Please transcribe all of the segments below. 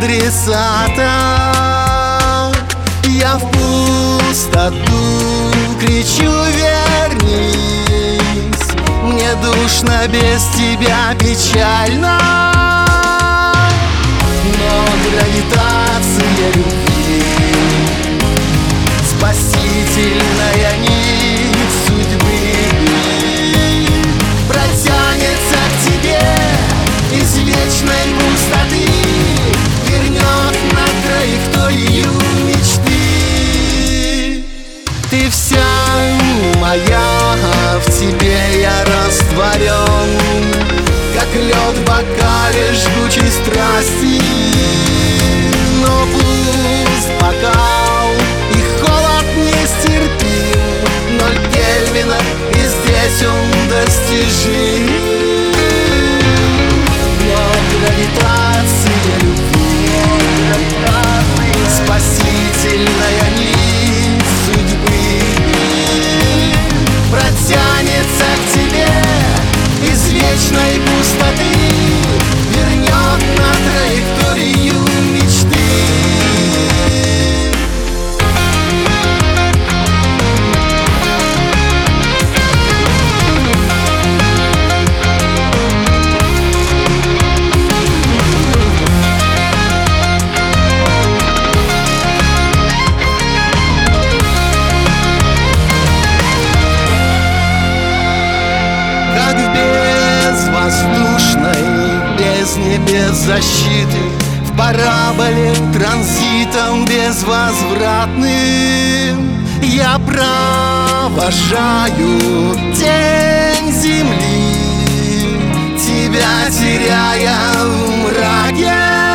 адресата. Я в пустоту кричу: вернись, мне душно без тебя, печально. Но гравитация любви, спасительная нить судьбы, протянется к тебе из вечной пустоты, вернет на траекторию мечты. Ты вся моя, в тебе я растворен, как лед в бокале жгучей страсти. Но пусть бокал и холод нестерпим, 0 Кельвина, и здесь он достижим. Но гравитация любви, спасительная нить судьбы, протянется к тебе из вечной пустоты, вернет на траекторию мечты. Как в безвоздушной бездне без защиты, в параболе транзитом безвозвратным, я провожаю тень земли, тебя теряя в мраке.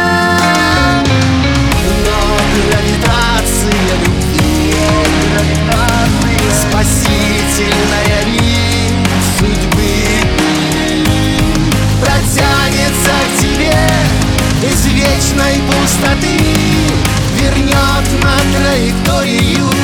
Но гравитация любви, спасительная нить судьбы, протянется к тебе из вечной пустоты, вернет на траекторию